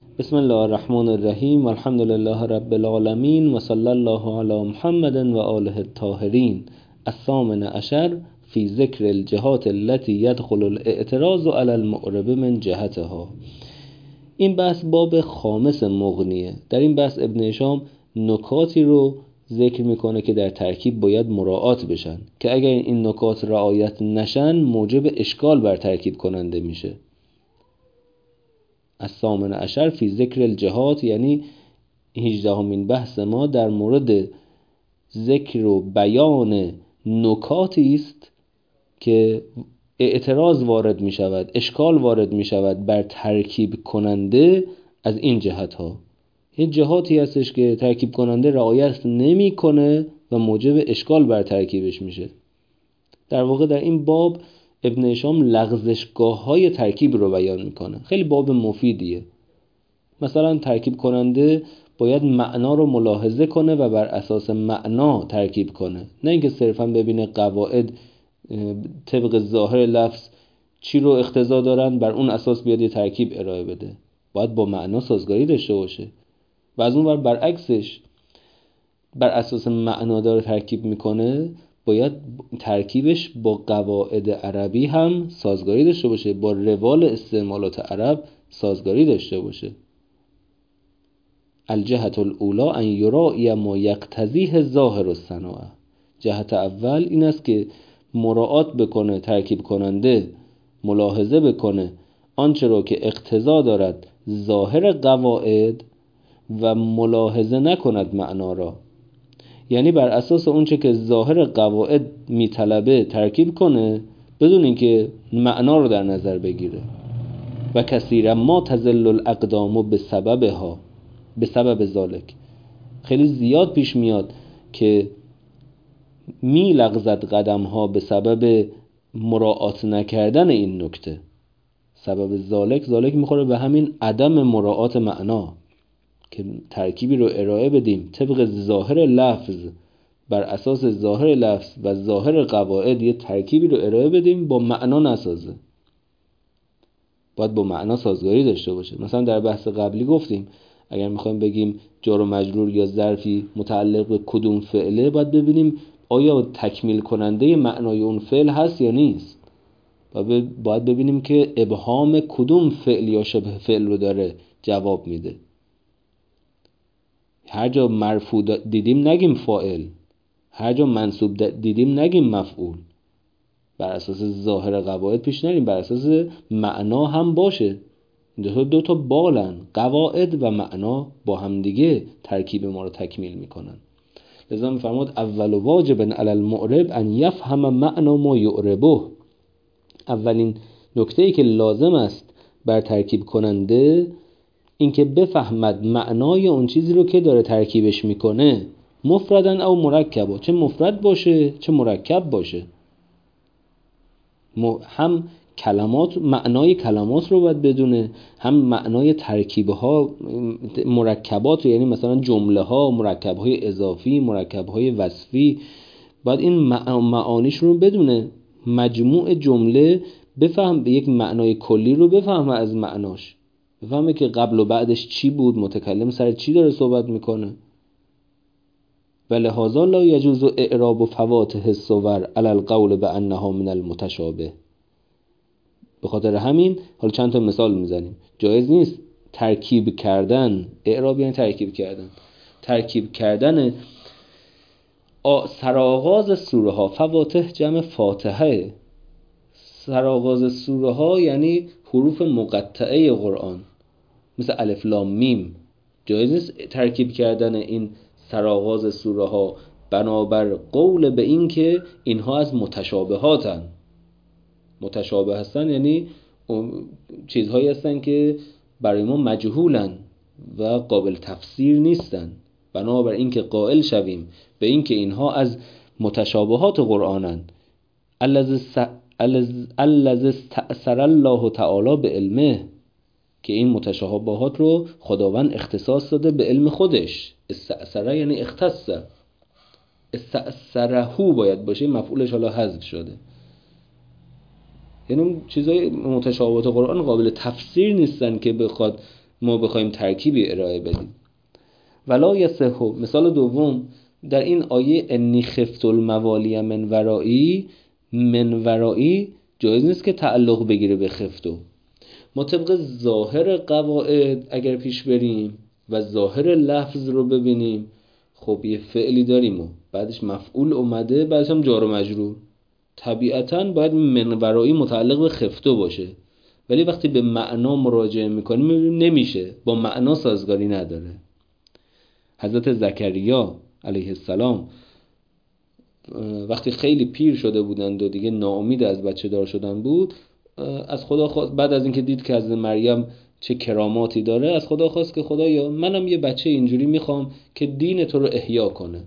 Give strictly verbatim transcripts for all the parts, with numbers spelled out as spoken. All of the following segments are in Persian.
بسم الله الرحمن الرحیم والحمد لله رب العالمین و صلی الله علی محمد و آله الطاهرین. الثامن عشر فی ذکر الجهات التي يدخل الاعتراض علی المعرب من جهتها. این بحث باب خامس مغنیه. در این بحث ابن هشام نکاتی رو ذکر میکنه که در ترکیب باید مراعات بشن که اگر این نکات رعایت نشن موجب اشکال بر ترکیب کننده میشه. الثامن عشر فی ذکر الجهات یعنی هجدهمین بحث ما در مورد ذکر و بیان نکاتی است که اعتراض وارد می شود، اشکال وارد می شود بر ترکیب کننده از این جهت ها. این جهاتی هستش که ترکیب کننده رعایت نمی کنه و موجب اشکال بر ترکیبش میشه. در واقع در این باب ابن هشام لغزشگاه های ترکیب رو بیان میکنه. خیلی باب مفیدیه. مثلا ترکیب کننده باید معنا رو ملاحظه کنه و بر اساس معنا ترکیب کنه، نه اینکه صرفا ببینه قواعد طبق ظاهر لفظ چی رو اقتضا دارن بر اون اساس بیاد یه ترکیب ارائه بده. باید با معنا سازگاری داشته باشه. و از اون ور برعکسش بر اساس معنا داره ترکیب میکنه، باید ترکیبش با قواعد عربی هم سازگاری داشته باشه، با روال استعمالات عرب سازگاری داشته باشه. الجهت الاولی ان یراعی ما یقتضیه ظاهر الصناعه. جهت اول این است که مراعات بکنه ترکیب کننده، ملاحظه بکنه آنچه را که اقتضا دارد ظاهر قواعد و ملاحظه نکند معنا را. یعنی بر اساس اونچه که ظاهر قواعد میطلبه ترکیب کنه بدون اینکه معنا رو در نظر بگیره. و کثیرا ما تزل الاقدام به سببها به سبب ذالک. خیلی زیاد پیش میاد که می لغزد قدم ها به سبب مراعات نکردن این نکته. سبب ذالک ذالک میخوره به همین عدم مراعات معنا، که ترکیبی رو ارائه بدیم طبق ظاهر لفظ، بر اساس ظاهر لفظ و ظاهر قواعد یه ترکیبی رو ارائه بدیم با معنا نسازه. باید با معنا سازگاری داشته باشه. مثلا در بحث قبلی گفتیم اگر میخوایم بگیم جار و مجرور یا ظرفی متعلق به کدوم فعله، باید ببینیم آیا تکمیل کننده معنای اون فعل هست یا نیست. باید ببینیم که ابهام کدوم فعل یا شبه فعل رو داره جواب میده. هر جا مرفوع دیدیم نگیم فاعل، هر جا منصوب دیدیم نگیم مفعول. بر اساس ظاهر قواعد پیش نریم، بر اساس معنا هم باشه. دو تا دو تا بالن، قواعد و معنا با هم دیگه ترکیب ما رو تکمیل میکنن. لذا میفرماد اول واجب علی المعرب ان یفهم معنا ما یعربه. اولین نکته‌ای که لازم است بر ترکیب کننده این که بفهمد معنای اون چیزی رو که داره ترکیبش میکنه، مفردن او مرکبا، چه مفرد باشه چه مرکب باشه. هم کلمات، معنای کلمات رو باید بدونه، هم معنای ترکیبها، مرکبات، یعنی مثلا جمله ها، مرکب های اضافی، مرکب های وصفی، باید این معانیش رو بدونه. مجموع جمله بفهم، به یک معنای کلی رو بفهمه، از معناش بفهمه که قبل و بعدش چی بود، متکلم سر چی داره صحبت میکنه. ولهذا لا یجوز اعراب فواته الصور علی القول بانها من المتشابه. به خاطر همین حالا چند تا مثال میزنیم. جایز نیست ترکیب کردن، اعراب یعنی ترکیب کردن، ترکیب کردن سرآغاز سوره ها. فواته جمع فاتحه. سرآغاز سوره ها یعنی حروف مقطعه قرآن، مثل الف لام میم. جایز نیست ترکیب کردن این سرآغاز سوره ها بنابر قول به این که اینها از متشابهاتن. متشابه هستن یعنی چیزهایی هستن که برای ما مجهولن و قابل تفسیر نیستن. بنابر این که قائل شویم به این که اینها از متشابهات قرآنن. الذی استأثر الله تعالی به علمه، که این متشابهات رو خداوند اختصاص داده به علم خودش. استأثر یعنی اختص، استأثرهو باید باشه، مفعولش حالا حذف شده. یعنی چیزای متشابهات قرآن قابل تفسیر نیستن که بخواد ما بخوایم ترکیبی ارائه بدیم. ولا یصح، مثال دوم در این آیه انی خفت الموالی من ورایی، من ورایی جایز نیست که تعلق بگیره به خفتو. ما طبق ظاهر قواعد اگر پیش بریم و ظاهر لفظ رو ببینیم، خب یه فعلی داریم و بعدش مفعول اومده، بعدش هم جار و مجرور، طبیعتاً باید من ورایی متعلق به خفتو باشه. ولی وقتی به معنا مراجعه میکنیم میبینیم نمیشه، با معنا سازگاری نداره. حضرت زکریا علیه السلام وقتی خیلی پیر شده بودند و دیگه ناامید از بچه دار شدن بود، از خدا خواست، بعد از اینکه دید که از مریم چه کراماتی داره، از خدا خواست که خدایا منم یه بچه اینجوری میخوام که دین تو رو احیا کنه.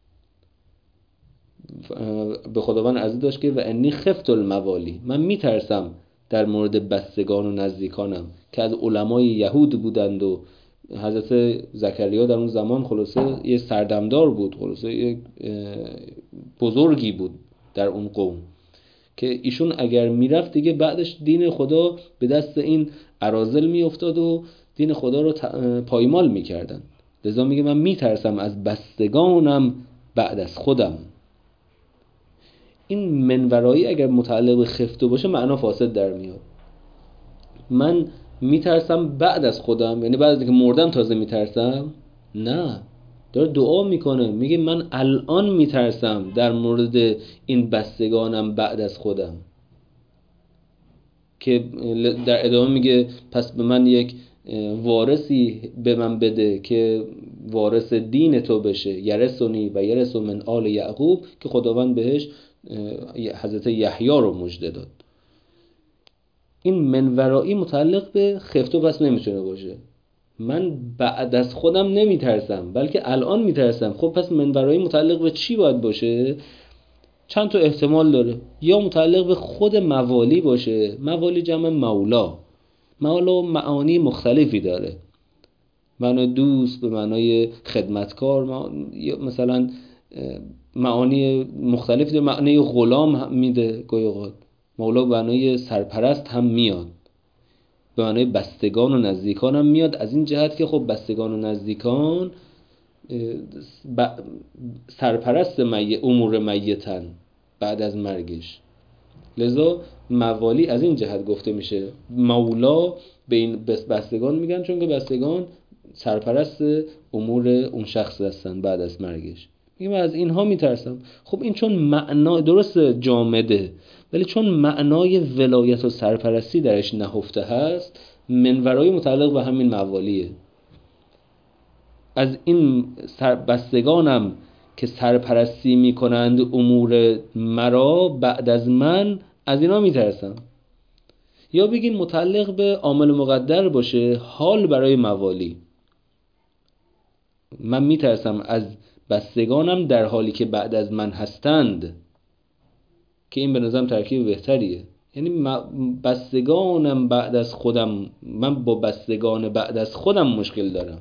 به خداوند عرض داشت که و انی خفت الموالی، من میترسم در مورد بستگان و نزدیکانم که از علمای یهود بودند و حضرت زکریا در اون زمان خلاصه یه سردمدار بود، خلاصه یه بزرگی بود در اون قوم، که ایشون اگر میرفت دیگه بعدش دین خدا به دست این اراذل میافتاد و دین خدا رو پایمال میکردن. لذا میگه من میترسم از بستگانم بعد از خودم. این منورایی اگر متعلق به خفتو باشه معنا فاسد در میاد. من میترسم بعد از خودم، یعنی بعد از اینکه مردم تازه میترسم؟ نه، داره دعا میکنه، میگه من الان میترسم در مورد این بستگانم بعد از خودم. که در ادامه میگه پس به من یک وارثی به من بده که وارث دین تو بشه، یرثنی و یرث من آل یعقوب، که خداوند بهش حضرت یحیی رو مژده داد. این منورایی متعلق به خفتو پس نمیتونه باشه. من بعد از خودم نمیترسم بلکه الان میترسم. خب پس منورایی متعلق به چی باید باشه؟ چند تا احتمال داره. یا متعلق به خود موالی باشه، موالی جمع مولا، مولا معانی مختلفی داره، معنای دوست، به معنای خدمتکار، مثلا معانی مختلفی داره، معنای غلام هم میده گاهی اوقات. مولا به معنای سرپرست هم میاد، به معنای بستگان و نزدیکان هم میاد، از این جهت که خب بستگان و نزدیکان سرپرست می... امور میتن بعد از مرگش. لذا موالی از این جهت گفته میشه. مولا به این بستگان میگن چون که بستگان سرپرست امور اون شخص هستن بعد از مرگش. میگم از اینها میترسم. خب این چون معنا درست جامده، ولی چون معنای ولایت و سرپرستی درش نهفته هست، منورای متعلق به همین موالیه. از این بستگانم که سرپرستی میکنند امور مرا بعد از من، از اینا میترسم. یا بگیم متعلق به عامل مقدر باشه، حال برای موالی. من میترسم از بستگانم در حالی که بعد از من هستند، که این به نظرم ترکیب بهتریه. یعنی بستگانم بعد از خودم، من با بستگان بعد از خودم مشکل دارم.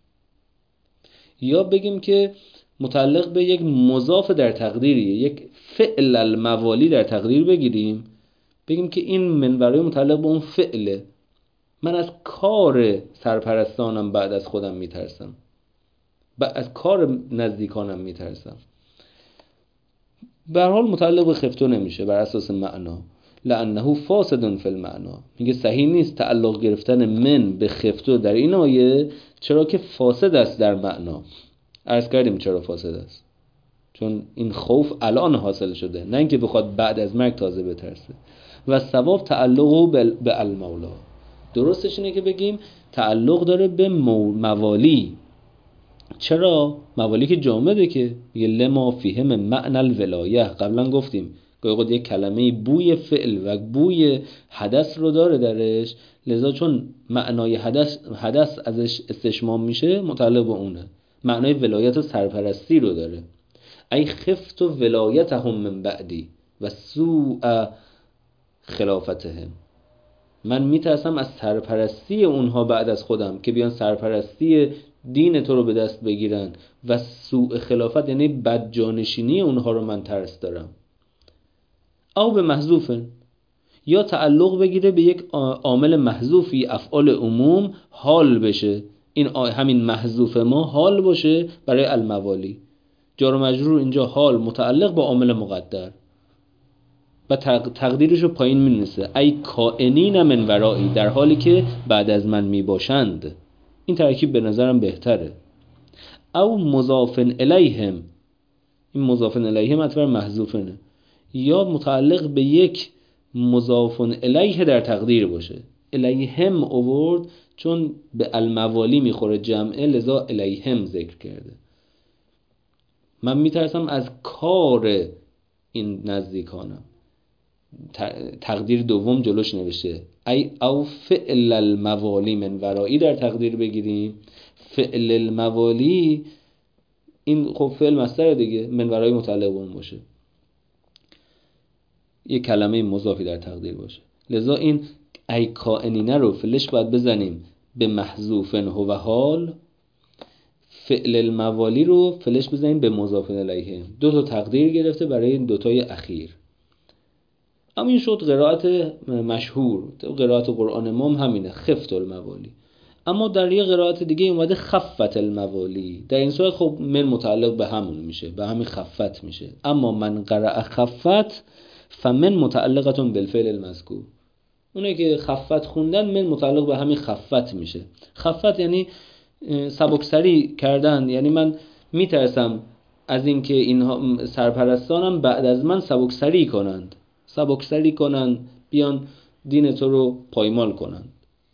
یا بگیم که متعلق به یک مضاف در تقدیریه، یک فعل الموالی در تقدیر بگیریم، بگیم که این منورای متعلق به اون فعله، من از کار سرپرستانم بعد از خودم میترسم، از کار نزدیکانم میترسم. به هر حال متعلق به خفتو نمیشه بر اساس معنا، لانه فاسد فی المعنا. میگه صحیح نیست تعلق گرفتن من به خفتو در این آیه، چرا که فاسد است در معنا. عرض کردیم چرا فاسد است، چون این خوف الان حاصل شده، نه اینکه بخواد بعد از مرگ تازه بترسه. و ثواب تعلق به المولا. درستش اینه که بگیم تعلق داره به موالی. چرا؟ موالی که جامده، که میگه لما فیه من معنی الولایه. قبلا گفتیم گاهی اوقات یک کلمه بوی فعل و بوی حدث رو داره درش، لذا چون معنای حدث حدث ازش استشمام میشه متعلق به اونه. معنای ولایت و سرپرستی رو داره. ای خفت و ولایتهم من بعدی و سوء خلافتهم. من میترسم از سرپرستی اونها بعد از خودم، که بیان سرپرستی دین تو رو به دست بگیرن، و سوء خلافت یعنی بدجانشینی اونها رو من ترس دارم. او به محذوفن، یا تعلق بگیره به یک عامل محذوفی افعال عموم حال بشه، این همین محذوف ما حال باشه برای الموالی. جار و مجرور اینجا حال متعلق با عامل مقدر و تقدیرشو پایین می‌نویسه ای کائنین من ورایی، در حالی که بعد از من میباشند. این ترکیب به نظرم بهتره. او مضاف الیهم، این مضاف الیهم اطور محذوفنه، یا متعلق به یک مضاف الیه در تقدیر باشه. الیهم اوورد چون به الموالی میخوره جمعه، لذا الیهم ذکر کرده. من میترسم از کار این نزدیکانم. تقدیر دوم جلوش نوشته ای او فعل الموالی من ورایی در تقدیر بگیریم. فعل الموالی این خب فعل مصدر دیگه، من ورایی متعلق به اون باشه، یه کلمه مضافی در تقدیر باشه. لذا این ای کائنینه رو فعلش باید بزنیم به محذوفن هو حال، فعل الموالی رو فعلش بزنیم به مضاف الیه. دو تا تقدیر گرفته برای این دوتای اخیر. اما این شد قرائت مشهور، قرائت قرآن ما همینه، خفت الموالی. اما در یه قرائت دیگه اومده خفت الموالی. در این صورت خب من متعلق به همون میشه، به همین خفت میشه. اما من قرأ خفت فمن متعلقتون بالفعل المذکور. اونه که خفت خوندن من متعلق به همین خفت میشه. خفت یعنی سبکسری کردن، یعنی من میترسم از اینکه اینها سرپرستانم بعد از من سبکسری کنند، سبکسری کنن بیان دین تو رو پایمال کنن.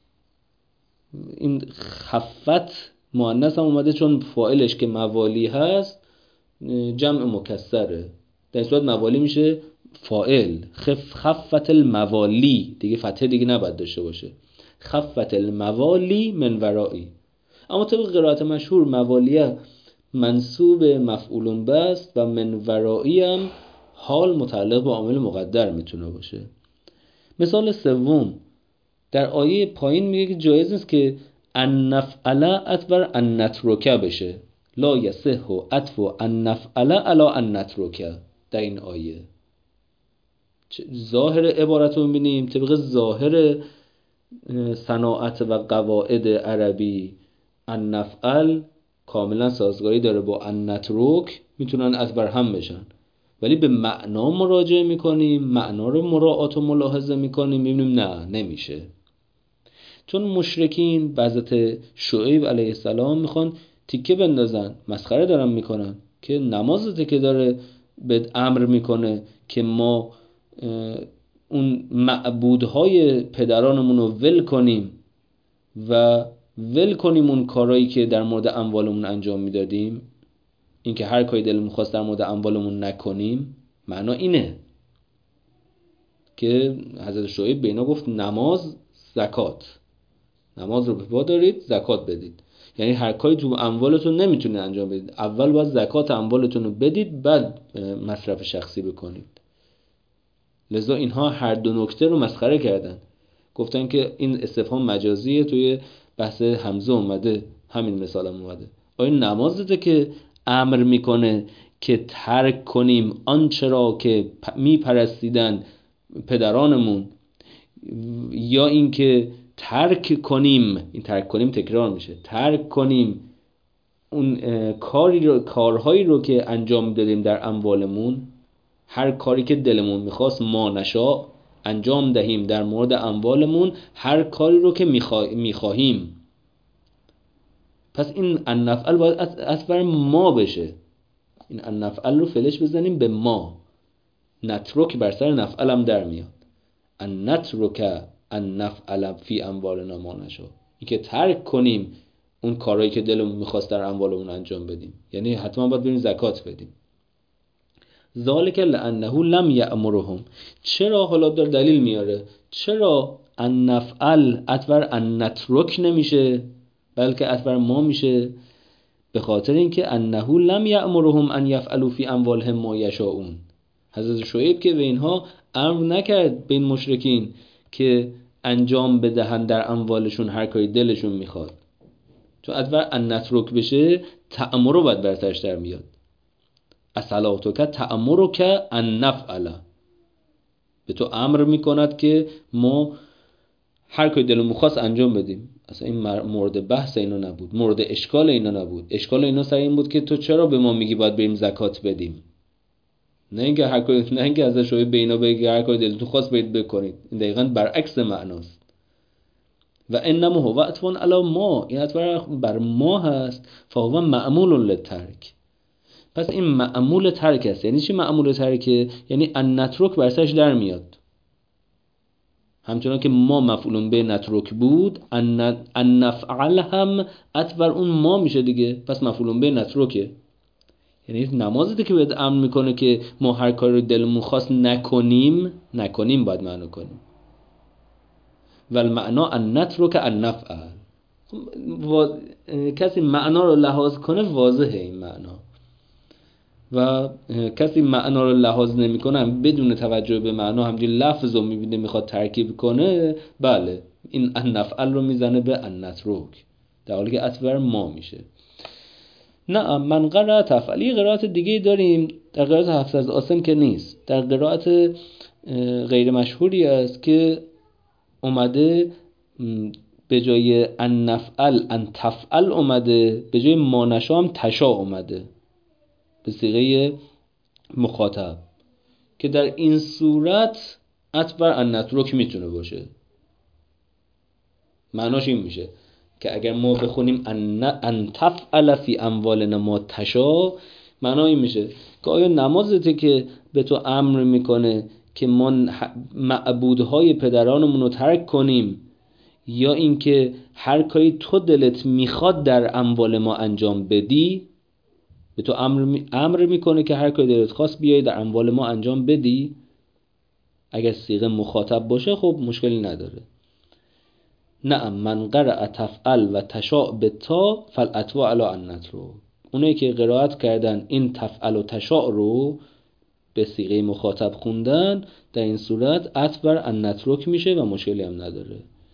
این خفت مؤنث هم اومده چون فاعلش که موالی هست جمع مکسره، در صورت موالی میشه فاعل. خف خفت الموالی دیگه فتحه دیگه نباید داشته باشه، خفت الموالی من ورایی. اما طبق قرائت مشهور موالیه منصوب مفعول بست و من ورایی هم حال متعلق به عامل مقدر میتونه باشه. مثال سوم در آیه پایین میگه که جایز نیست که ان نفعل اتبر ان نترکه بشه. لا یصح عطف ان نفعل علی ان نترکه. در این آیه ظاهر عبارت رو میبینیم طبق ظاهر صناعت و قواعد عربی ان نفعل کاملا سازگاری داره با ان نترک، میتونن از بر هم بشن، ولی به معنا مراجعه میکنیم، معنا رو مراعات و ملاحظه میکنیم، میبینیم نه نمیشه. چون مشرکین بعضت شعیب علیه السلام میخوان تیکه بندازن، مسخره دارن میکنن که نمازته که داره به امر میکنه که ما اون معبودهای پدرانمون رو ول کنیم و ول کنیم اون کارهایی که در مورد اموالمون انجام میدادیم، این که هر کاری دلمون خواست در مورد اموالمون نکنیم. معنا اینه که حضرت شعیب به اینا گفت نماز، زکات، نماز رو به پا دارید، زکات بدید. یعنی هر کاری تو اموالتون نمیتونید انجام بدید، اول باید زکات اموالتون رو بدید، بعد مصرف شخصی بکنید. لذا اینها هر دو نکته رو مسخره کردن، گفتن که این استفهام مجازیه، توی بحث حمزه اومده، همین مثال هم اومده. آیا نماز ده که امر میکنه که ترک کنیم آنچه را که میپرستیدن پدرانمون، یا اینکه ترک کنیم، این ترک کنیم تکرار میشه، ترک کنیم اون کاری رو، کارهایی رو که انجام دادیم در اموالمون، هر کاری که دلمون میخواست ما نشا انجام دهیم در مورد اموالمون، هر کاری رو که میخواهیم. پس این النفعل باید از بر ما بشه، این النفعل رو فلش بزنیم به ما، نترک بر سر نفعل هم در میاد. ان نترک ان نفعل فی اموالنا ما نشا، این که ترک کنیم اون کارهایی که دلمون میخواست در اموالمون انجام بدیم، یعنی حتما باید بریم زکات بدیم. ذالک لانه لم یأمرهم. چرا؟ حالا در دلیل میاره چرا ان نفعل اتبر ان نترک نمیشه بلکه اتبر ما میشه. به خاطر اینکه انه لم یأمرهم ان یفعلوا فی اموالهم ما یشاؤون. حضرت شعیب که به اینها امر نکرد، به این مشرکین، که انجام بدهن در اموالشون هر کاری دلشون میخواد. چون اتبر ان نترک بشه تأمر رو باید برترش در میاد. اصلاتک تأمرک ان نفعل. به تو امر میکند که ما هر کاری دلمون خواست انجام بدیم. اصلا این مورد بحث اینا نبود، مورد اشکال اینا نبود. اشکال اینا سر این بود که تو چرا به ما میگی باید بریم زکات بدیم؟ نه اینکه هر کاری، نه اینکه ازش روی بینا بگی هر کاری دلتون خواست برید بکنید. این دقیقاً برعکس معناست. و انما هو عطف علی ما، این عطف بر ما هست. فهو معمول للترک، پس این معمول ترک است. یعنی چی معمول ترکه؟ یعنی ان نترک برسش در میاد. همچنان که ما مفعولون به نترک بود، ان نفعل هم عطف بر اون ما میشه دیگه، پس مفعولون به نترکه. یعنی نمازی که بهت امر میکنه که ما هر کاری رو دلمون خواست نکنیم، نکنیم باید معنا کنیم. والمعنا ان نترک ان نفعل. و... کسی معنا رو لحاظ کنه واضحه این معنا، و کسی معنا رو لحاظ نمیکنه بدون توجه به معنا همجوری لفظ رو میبینه میخواد ترکیب کنه، بله این ان نفعل رو میزنه به ان نترک، در حالی که عطف بر ما میشه. نه من قرأ تفعلی قرائت دیگه داریم، در قرائت حفص از عاصم که نیست، در قرائت غیر مشهوری است که اومده به جای ان نفعل ان تفعل اومده، به جای ما نشا هم تشا اومده به صیغه مخاطب، که در این صورت عطف بر ان نترک میتونه باشه. معناش این میشه که اگر ما بخونیم ان ان تفعل فی اموالنا ما تشا، معنی این میشه که آیا نمازته که به تو امر میکنه که ما معبودهای پدرانمون رو ترک کنیم، یا اینکه هر کاری تو دلت میخواد در اموال ما انجام بدی؟ به تو امر می... امر میکنه که هر کاری دلت خواست بیای در اموال ما انجام بدی. اگر صیغه مخاطب باشه خب مشکلی نداره. نعم من قرأ تفعل و تشاء به تا فالعطوا علی ان نترک. اونایی که قرائت کردن این تفعل و تشاء رو به صیغه مخاطب خوندن، در این صورت عطف بر ان نترک میشه و مشکلی هم نداره.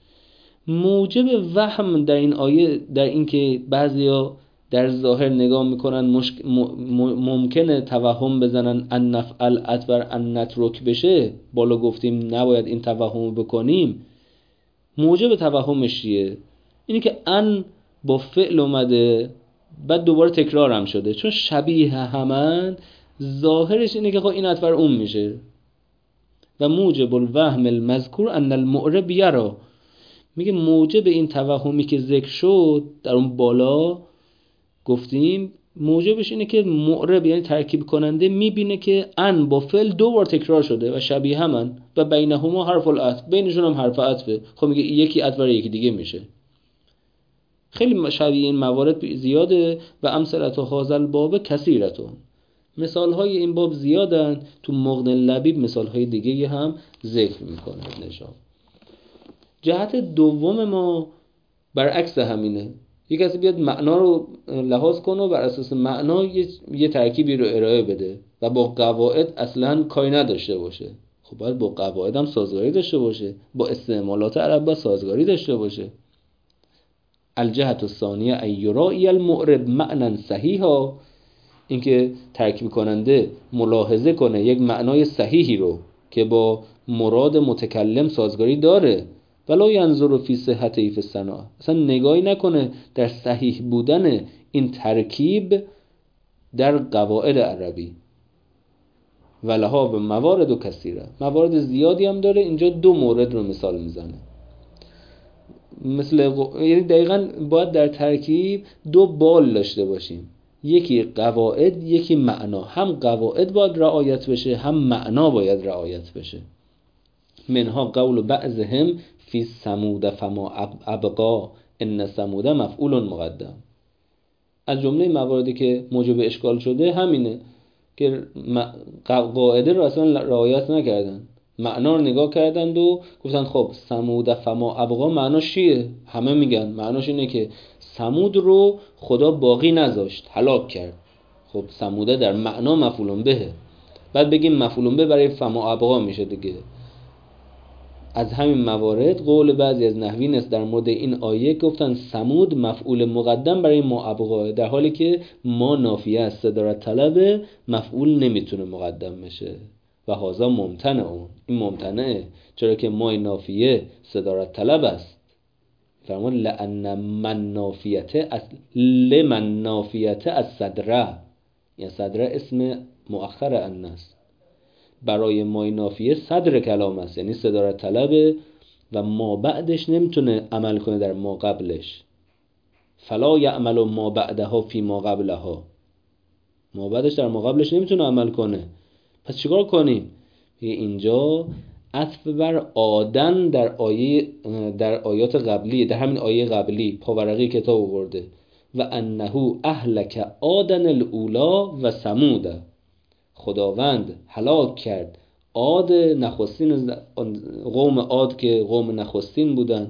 موجب وهم در این آیه در این که بعضیا در ظاهر نگاه میکنن مشک... م... ممکنه توهم بزنن ان نفعل عطف بر ان نترک بشه، بالا گفتیم نباید این توهم بکنیم. موجب توهمش چیه؟ اینی که ان با فعل اومده بعد دوباره تکرار هم شده، چون شبیه همن ظاهرش اینه که خب این عطف بر اون میشه. و موجب الوهم المذکور ان المعرب یرا، میگه موجب این توهمی که ذکر شد در اون بالا گفتیم، موجبش اینه که معرب یعنی ترکیب کننده میبینه که ان با فعل دو بار تکرار شده و شبیه همن و بینهما حرف العطف، بینشون هم حرف عطفه. خب میگه یکی عطف بر یکی دیگه میشه. خیلی شبیه این موارد زیاده و امثلة هذا الباب کثیرتون. مثال های این باب زیادن، تو مغنی لبیب مثال های دیگه هم ذکر میکنه. نشان جهت دوم ما برعکس همینه، یک کسی بیاد معنا رو لحاظ کنه و بر اساس معنا یه, یه ترکیبی رو ارائه بده و با قواعد اصلا کاری نداشته باشه. خب باید با قواعد هم سازگاری داشته باشه، با استعمالات عرب با سازگاری داشته باشه. الجهت الثانیه ای یرائی المعرب معنی صحیحا، اینکه ترکیب کننده ملاحظه کنه یک معنای صحیحی رو که با مراد متکلم سازگاری داره، ولا ینظر فی صحته فی الصناعه، اصلا نگاهی نکنه در صحیح بودن این ترکیب در قواعد عربی. ولها به موارد و کثیره، موارد زیادی هم داره. اینجا دو مورد رو مثال میزنه. مثل یعنی دقیقاً باید در ترکیب دو بال داشته باشیم، یکی قواعد یکی معنا. هم قواعد باید رعایت بشه هم معنا باید رعایت بشه. منها قول بعضهم فی ثمود فما ابقا ان ثمود مفعول مقدم. از جمله مواردی که موجب اشکال شده همینه که قاعده رو اصلا رعایت نکردن، معنا رو نگاه کردند و گفتن خب ثمود فما ابقا معناش چیه؟ همه میگن معناش اینه که ثمود رو خدا باقی نذاشت، هلاک کرد. خب ثموده در معنا مفعول بهه، بعد بگیم مفعول به برای فما ابقا میشه دیگه. از همین موارد قول بعضی از نحویین است در مورد این آیه گفتن ثمود مفعول مقدم برای ما ابقا، در حالی که ما نافیه است صدارت طلب، مفعول نمیتونه مقدم بشه. و هذا ممتنع. این ممتنعه چرا که ما نافیه صدارت طلب است. فرمان لأن من نافیته از لمن نافیته از صدره، یا صدره اسم مؤخر ان است، برای ما نافیه صدر کلام است، یعنی صدارت طلبه و ما بعدش نمیتونه عمل کنه در ما قبلش. فلا یعمل ما بعدها فی ما قبلها، ما بعدش در ما قبلش نمیتونه عمل کنه. پس چیکار کنیم؟ اینجا عطف بر آدن در آیه در آیات قبلی، در همین آیه قبلی پاورقی کتاب آورده و انه اهلک آدن الاولا و ثمود، خداوند هلاک کرد عاد نخستین، قوم عاد که قوم نخستین بودن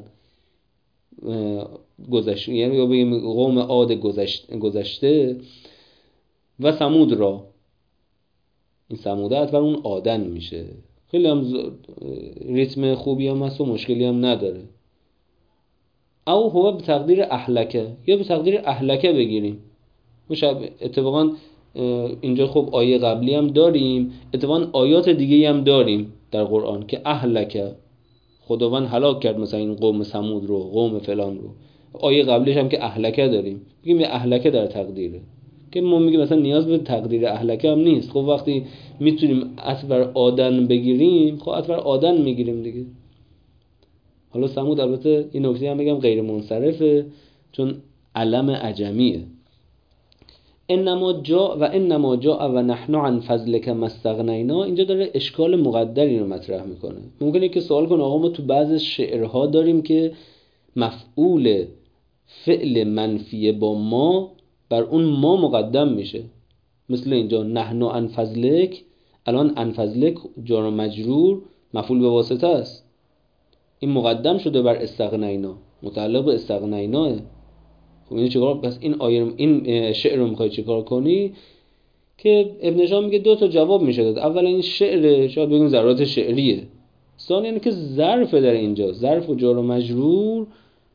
گذشته، یعنی یا بگیم قوم عاد گذشته, گذشته و ثمود را. این ثموده عطف بر اون آدن میشه. خیلی هم ریتم خوبی هم هست و مشکلی هم نداره. او هو به تقدیر اهلکه، یا به تقدیر اهلکه بگیریم. اتفاقا اینجا خب آیه قبلی هم داریم، اتفاقا آیات دیگه هم داریم در قرآن که اهلکه، خداوند هلاک کرد مثلا این قوم ثمود رو، قوم فلان رو. آیه قبلیش هم که اهلکه داریم، میگیم یه اهلکه در تقدیره، که ما میگیم مثلا نیاز به تقدیر اهلکه هم نیست. خب وقتی میتونیم عطف بر آدن بگیریم، خب عطف بر آدن میگیریم دیگه. حالا ثمود البته این نکته هم بگم غیر منصرفه، چون علم عجمیه. انما جاء و انما جاء و نحن عن فضلک ما استغنینا، اینجا داره اشکال مقدری رو مطرح میکنه. ممکنه که سوال کنه آقا ما تو بعض شعرها داریم که مفعول فعل منفی با ما بر اون ما مقدم میشه، مثل اینجا نحن عن فضلک، الان عن فضلک جار و مجرور مفعول به واسطه است، این مقدم شده بر استغنینا، متعلق به استغنیناه. خب این چیکار؟ پس این آیه این شعر رو میخوای چیکار کنی؟ که ابن شام میگه دو تا جواب میشه داد. اولا این شعر شاید بگیم ضرورت شعریه، ثانیا اینه که ظرف در اینجا، ظرف و جار و مجرور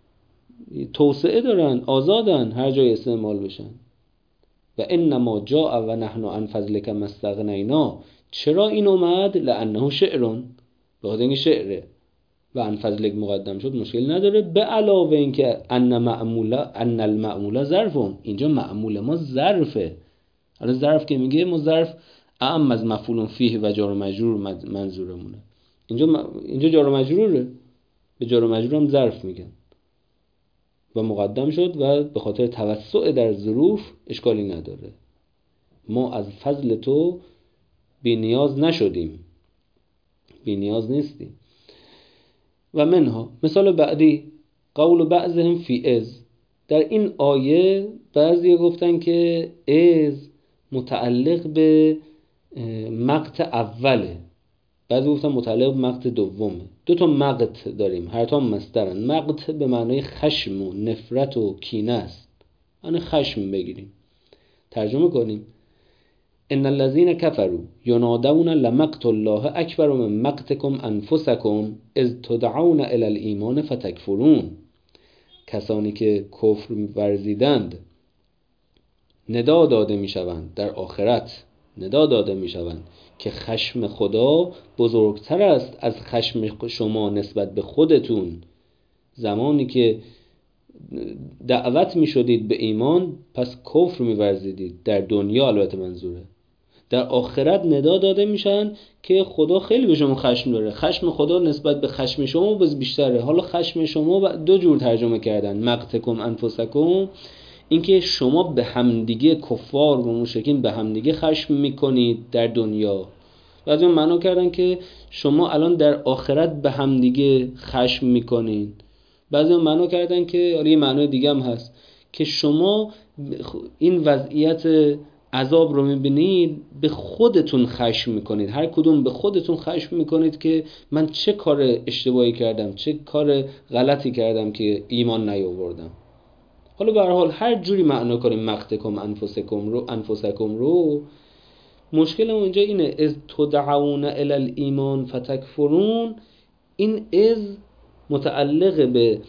توسعه دارن، آزادن هر جای استعمال بشن. و انما جاء و نحن عن فضلک ما استغنینا، چرا این اومد؟ لانه شعرون، به خاطر اینکه شعره و عن فضلک مقدم شد مشکل نداره. به علاوه اینکه ان معموله ان المعموله ظرفون، اینجا معمول ما ظرفه. حالا ظرف که میگه ما ظرف اعم از مفعول فیه و جار و مجرور منظورمونه. اینجا اینجا جار و مجروره، به جار و مجرور هم ظرف میگن و مقدم شد و به خاطر توسع در ظروف اشکالی نداره. ما از فضل تو بی نیاز نشدیم، بی نیاز نیستیم. و منها مثال بعدی قول بعضهم فی از، در این آیه بعضی گفتن که از متعلق به مقت اوله، بعضی گفتن متعلق به مقت دومه. دو تا مقت داریم، هر تا مصدرن. مقت به معنای خشم و نفرت و کینه است، یعنی خشم بگیریم. ترجمه کنیم ان الذين كفروا ينادون لمقت الله اکبر من مقتكم انفسكم اذ تدعون الى الايمان فتكفرون. کسانی که کفر ورزیدند ندا داده میشوند، در آخرت ندا داده میشوند که خشم خدا بزرگتر است از خشم شما نسبت به خودتون. زمانی که دعوت میشدید به ایمان پس کفر میورزیدید، در دنیا البته منظوره. در آخرت ندا داده میشن که خدا خیلی به شما خشم داره، خشم خدا نسبت به خشم شما باز بیشتره. حالا خشم شما دو جور ترجمه کردن، مقتکم انفسکم، اینکه شما به همدیگه کفار و مشرکین به همدیگه خشم میکنید در دنیا. بعضی معنا کردن که شما الان در آخرت به همدیگه خشم میکنید. بعضی معنا کردن که حالا یه معنای دیگه هم هست که شما این وضعیت عذاب رو میبینید به خودتون خشم میکنید، هر کدوم به خودتون خشم میکنید که من چه کار اشتباهی کردم، چه کار غلطی کردم که ایمان نیاوردم. حالا به هر حال هر جوری معنا کنیم مقتکم انفسکم رو انفسکم رو مشکل ما اینجا اینه، از تدعون الی الایمان فتکفرون، این از متعلق به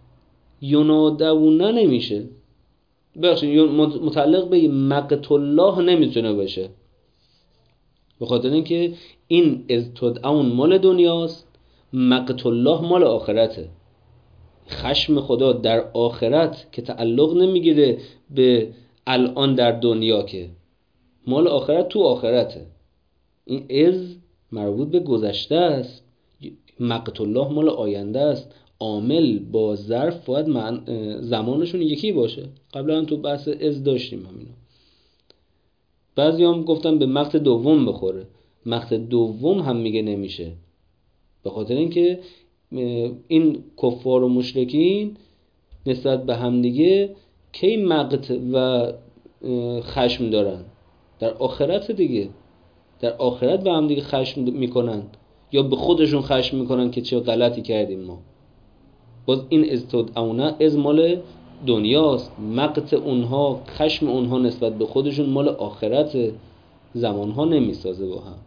ینادون نمیشه، بخشید متعلق به مقت الله نمیتونه باشه، به خاطر اینکه این از تدعون مال دنیاست، مقت الله مال آخرته. خشم خدا در آخرت که تعلق نمیگیره به الان در دنیا، که مال آخرت تو آخرته. این از مربوط به گذشته است، مقت الله مال آینده است. عامل با ظرف باید زمانشون یکی باشه. قبلا هم تو بحث از داشتیم همینو. بعضی هم گفتن به مقت دوم بخوره. مقت دوم هم میگه نمیشه، به خاطر اینکه این کفار و مشرکین نسبت به همدیگه کی مقت و خشم دارن؟ در آخرت دیگه. در آخرت به همدیگه خشم میکنن یا به خودشون خشم میکنن که چه غلطی کردیم ما. باز این از تدعونه از مال دنیاست، مقت اونها، خشم اونها نسبت به خودشون مال آخرت، زمانها نمیسازه با هم.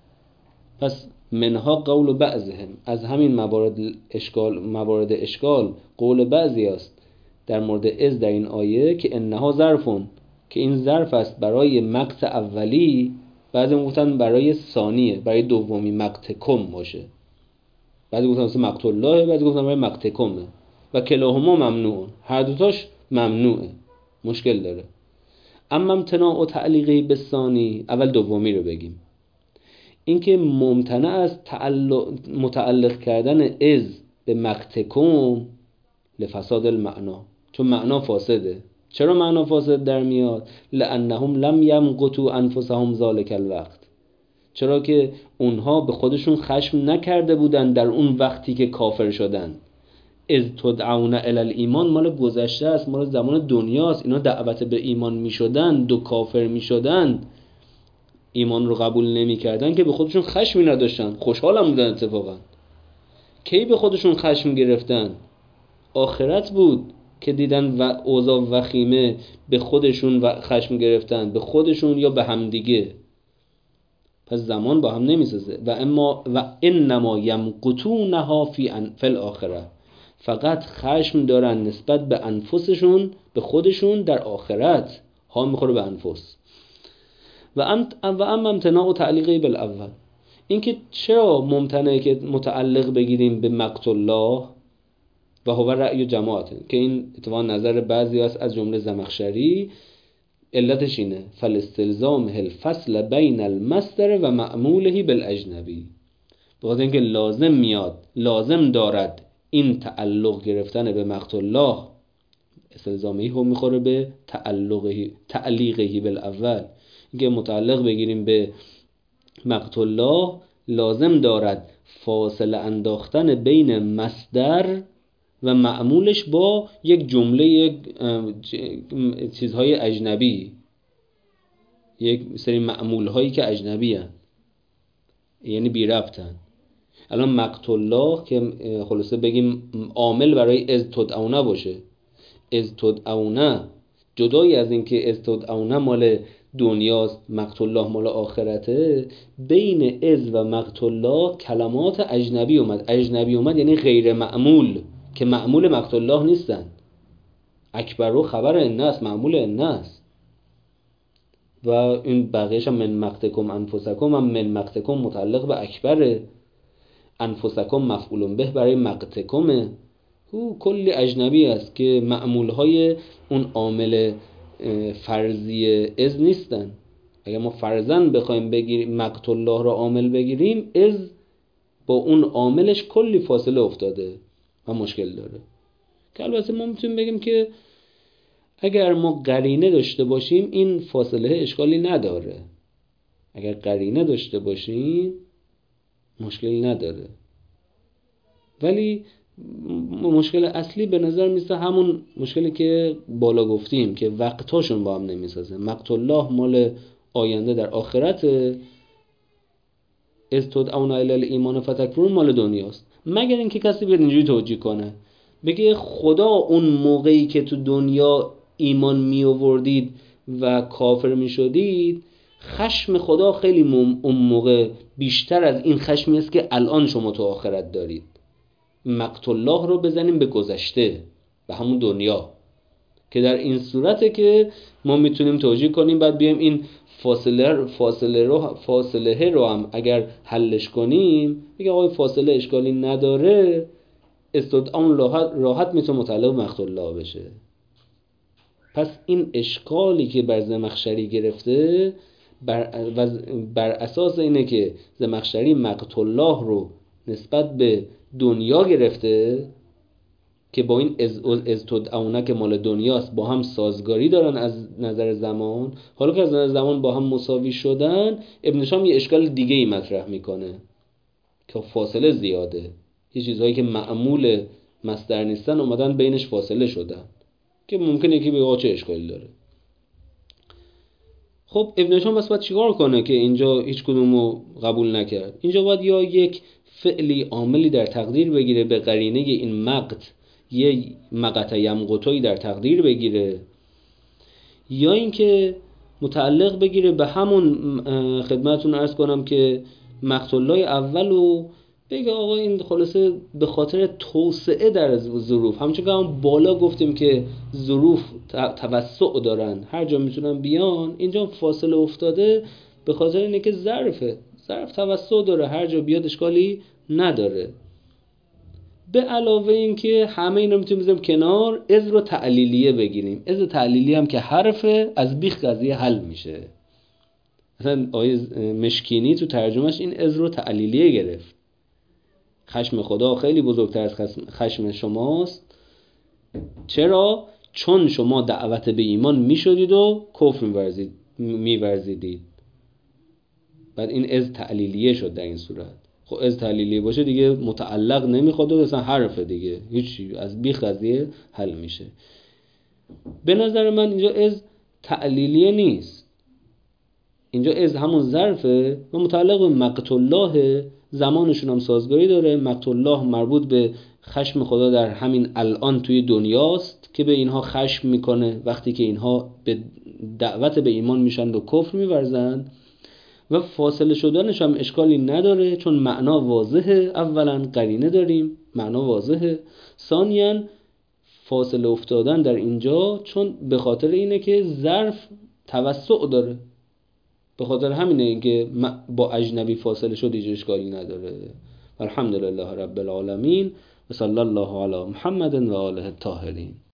پس منها قول بعضهم، از همین موارد اشکال موارد اشکال قول بعضی است در مورد از در این آیه که انها ظرفون، که این ظرف است برای مقت اولی، بعضی گفتن برای ثانیه، برای دومی مقت کم باشه، بعضی گفتن مثل مقت الله، بعضی گفتن برای مقت کمه و کلاهما ممنوع، هر دوتاش ممنوعه، مشکل داره. اما امتناع و تعلیقی به ثانی، اول دومی رو بگیم. اینکه ممتنع از تعلق متعلق کردن از به مقت کم لفساد المعنا، چون معنا فاسده. چرا معنا فاسد در میاد؟ لانهم لم یمقتوا انفسهم ذلک الوقت، چرا که اونها به خودشون خشم نکرده بودن در اون وقتی که کافر شدن. از تدعون الی الایمان مال گذشته است، مال زمان دنیاست. اینا دعوت به ایمان میشدن، دو کافر میشدن، ایمان رو قبول نمی کردن که به خودشون خشمی نداشتن، خوشحال هم بودن. اتفاقا کی به خودشون خشم گرفتن؟ آخرت بود که دیدن و اوضاع وخیمه به خودشون و خشم گرفتن، به خودشون یا به همدیگه. پس زمان با هم نمیسازه. و اما و انما یمقتونها فی ان فی الاخره، فقط خشم دارن نسبت به انفسشون، به خودشون در آخرت. ها میخوره به انفس. و ام و ام امتناع و تعلیقی بالاول، اینکه چرا ممتنعه که متعلق بگیریم به مقت الله و هو رأی جماعت، که این اتفاقا نظر بعضی است از جمله زمخشری. علتش اینه فالاستلزام الفصل بین المصدر و معموله بالاجنبی، بخاطر اینکه لازم میاد، لازم دارد این تعلق گرفتن به مقت الله، استلزامی هم میخوره به تعلقه تعلیقه بالاول. اینکه متعلق بگیریم به مقت الله لازم دارد فاصله انداختن بین مصدر و معمولش با یک جمله، یک چیزهای اجنبی، یک سری معمول هایی که اجنبی هن، یعنی بی ربطن. الان مقت الله که خلاصه بگیم عامل برای از تدعونه باشه، از تدعونه جدای از این که از تدعونه مال دنیاست، مقت الله مال آخرته، بین از و مقت الله کلمات اجنبی اومد. اجنبی اومد یعنی غیر معمول، که معمول مقت الله نیستن. اکبر خبر الناس، معمول الناس. و این بقیه‌اش هم من مقتکم انفسکم، هم من مقتکم متعلق به اکبره، انفسکم مفعول به برای مقتکمه. او کلی اجنبی است که معمولهای اون عامل فرضی از نیستن. اگر ما فرضاً بخوایم بگیریم مقت الله را عامل بگیریم، از با اون عاملش کلی فاصله افتاده و مشکل داره. که البته ما میتونیم بگیم که اگر ما قرینه داشته باشیم این فاصله اشکالی نداره. اگر قرینه داشته باشیم مشکلی نداره. ولی مشکل اصلی به نظر میسه همون مشکلی که بالا گفتیم که وقتاشون با هم نمیسازه. مقت الله مال آینده در آخرت، از تدعون الی الایمان فتکفرون مال دنیاست. مگر اینکه کسی بیاد اینجوری توجیه کنه بگه خدا اون موقعی که تو دنیا ایمان می آوردید و کافر می شدید، خشم خدا خیلی اون موقع بیشتر از این خشمی است که الان شما تو آخرت دارید. مقت الله رو بزنیم به گذشته، به همون دنیا. که در این صورته که ما میتونیم توجیه کنیم بعد بیایم این فاصله فاصله رو فاصله رو هم اگر حلش کنیم بگه آقای فاصله اشکالی نداره، استدعا راحت راحت میتونه متعلق به مقت الله بشه. پس این اشکالی که بر زمخشری گرفته بر, بر اساس اینه که زمخشری مقت الله رو نسبت به دنیا گرفته که با این از از تدعونه که مال دنیاست با هم سازگاری دارن از نظر زمان. حالا که از نظر زمان با هم مساوی شدن، ابن شام یه اشکال دیگه ای مطرح میکنه که فاصله زیاده، یه چیزهایی که معمول مصدر نیستن اومدن بینش فاصله شدن که ممکنه یکی بگه چه اشکالی داره. خب ابن شام بس باید چیکار کنه که اینجا هیچ کدومو قبول نکرد؟ اینجا باید یا یک فعلی عاملی در تقدیر بگیره به قرینه این مقت، یه مقت یمقتوی در تقدیر بگیره، یا اینکه متعلق بگیره به همون خدمتتون عرض کنم که مقت الله اولو بگه آقا این خلاصه به خاطر توسعه در ظروف، همچون که هم بالا گفتیم که ظروف توسع دارن هر جا میتونن بیان، اینجا فاصله افتاده به خاطر اینه که ظرفه ظرف توسع داره هر جا بیاد اشکالی نداره. به علاوه این که همه اینا میتونیم بذاریم کنار، از رو تعلیلیه بگیریم. از تعلیلیه هم که حرفه از بیخ قضیه حل میشه. مثلا آیه مشکینی تو ترجمهش این از رو تعلیلیه گرفت. خشم خدا خیلی بزرگتر از خشم شماست. چرا؟ چون شما دعوت به ایمان میشدید و کفر میورزید میورزیدید. بعد این از تعلیلیه شد در این صورت. خب از تعلیلیه باشه دیگه متعلق نمیخواد و اصلا حرفه دیگه، هیچی، از بیخ قضیه حل میشه. به نظر من اینجا از تعلیلیه نیست، اینجا از همون ظرفه و متعلق به مقت الله، زمانشون هم سازگاری داره. مقت الله مربوط به خشم خدا در همین الان توی دنیاست که به اینها خشم میکنه وقتی که اینها به دعوت به ایمان میشن و کفر میورزن، و فاصله شدنش هم اشکالی نداره چون معنا واضحه. اولا قرینه داریم، معنا واضحه. ثانیاً فاصله افتادن در اینجا چون به خاطر اینه که ظرف توسع داره، به خاطر همینه اینکه با اجنبی فاصله شد هیچ اشکالی نداره. الحمدلله رب العالمین و صلی الله علی محمد و آله الطاهرین.